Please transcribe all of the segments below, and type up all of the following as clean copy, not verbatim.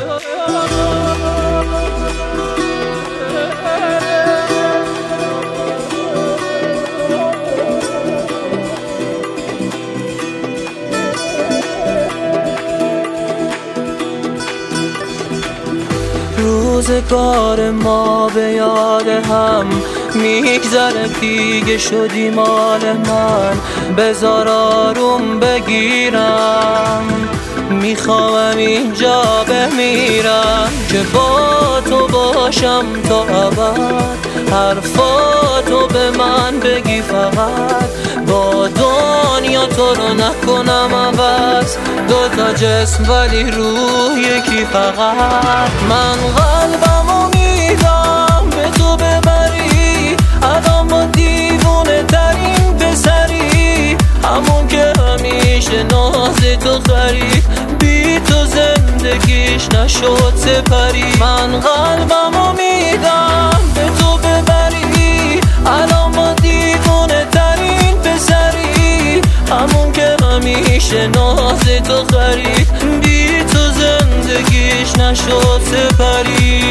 روزگار ما به یاد هم میگذره، دیگه شدی مال من. بذار آروم بگیرم، میخوام اینجا بمیرم که با تو باشم تا ابد. حرفاتو به من بگی فقط، با دنیا تو رو نکنم عوض. دوتا جسم ولی روح یکی فقط. من قلبمو میدم به تو ببری، الان با دیوونه ترین پسری، همون که همیشه ناز تو خرید، بی تو زندگیش نشد سپری. من قلبمو میدم به تو ببری، الان با دیوونه ترین پسری، همون که همیشه ناز تو خرید، بی تو زندگیش نشد سپری.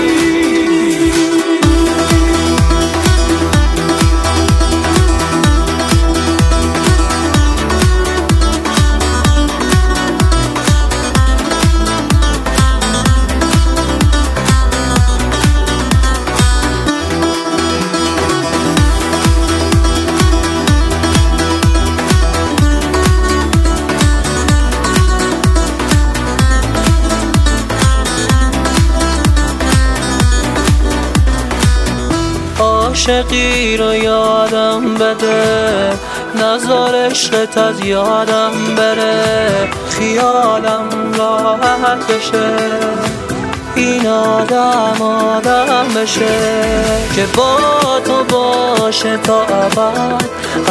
عاشقی رو یادم بده، نذار عشقت از یادم بره، خیالم راحت بشه، این آدم بشه که با تو باشه تا ابد.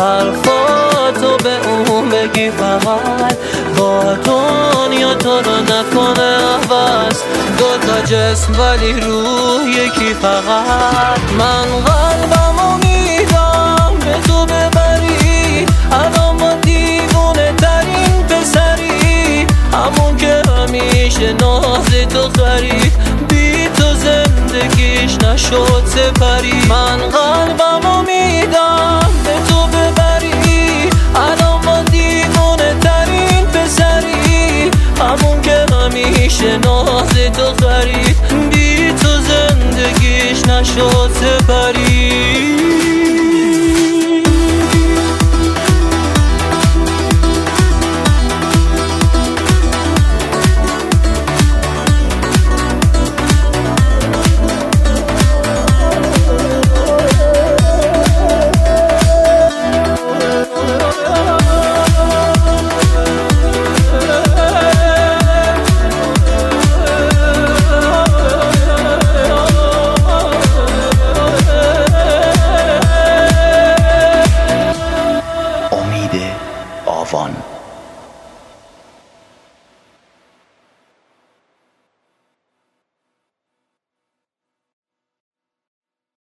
حرفاتو به اون بگی فقط، با دنیا تو رو نکنه عوض. دوتا جسم ولی روح یکی فقط. من قلبمو میدم به تو ببری، الان با دیوونه ترین پسری، همون که همیشه ناز تو خرید، بی تو زندگیش نشد سپری. من قلبمو میدم به تو ببری، الان با دیوونه ترین پسری، همون که همیشه ناز تو خرید، بی تو زندگیش نشد سپری. آوان